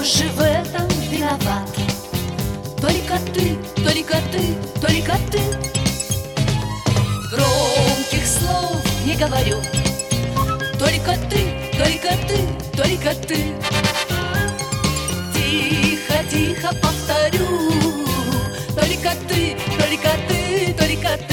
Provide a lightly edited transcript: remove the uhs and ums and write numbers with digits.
же в этом виноват? Только ты, только ты, только ты. Громких слов не говорю. Только ты, только ты, только ты. Тихо, тихо повторю. Только ты, только ты, только ты.